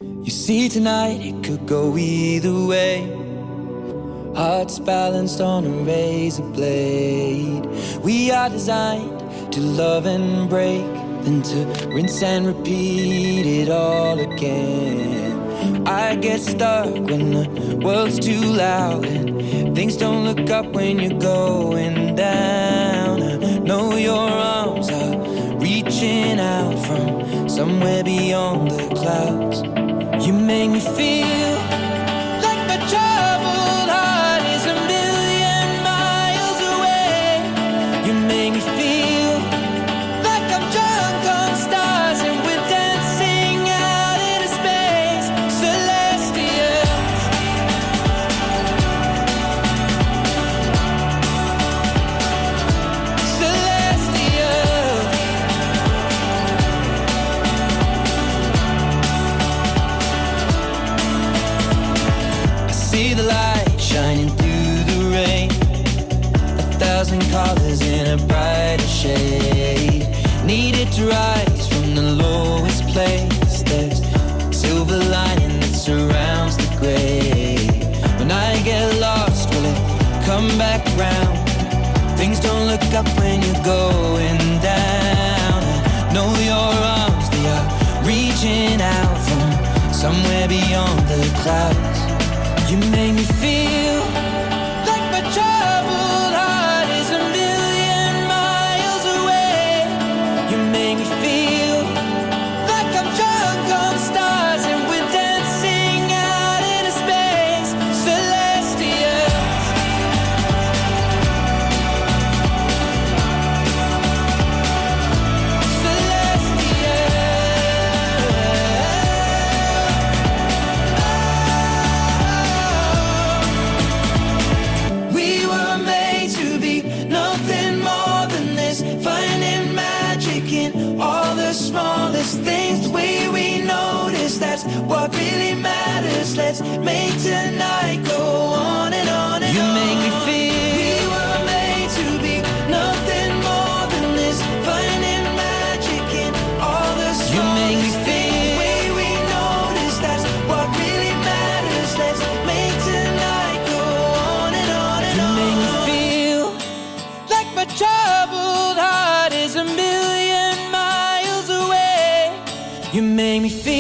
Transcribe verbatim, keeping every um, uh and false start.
You see tonight it could go either way. Hearts balanced on a razor blade. We are designed to love and break, then to rinse and repeat it all again. I get stuck when the world's too loud and things don't look up when you're going down. I know your arms are reaching out from somewhere beyond the clouds. You make me feel like my troubled heart is a million miles away. You make me feel like I'm drunk on stars and we're dancing out into space. Celestial, celestial. I see the light shining through the rain, a thousand colors in a brighter shade. Needed to rise from the lowest place. There's silver lining that surrounds the gray. When I get lost, will it come back round? Things don't look up when you're going down. I know your arms, they are reaching out from somewhere beyond the clouds. You make me feel like my troubled heart is a million miles away. You make me feel like I'm drunk on stars and we're dancing out into space. Celestial, we were made to be nothing more than this, finding magic in all the smallest things. The way we notice, that's what really matters. Let's make tonight go on and on and you on. You make me feel we were made to be nothing more than this, finding magic in all the smallest you make me feel things. The way we notice, that's what really matters. Let's make tonight go on and on and you on. You make me feel like my troubled heart is a million miles away. You make me feel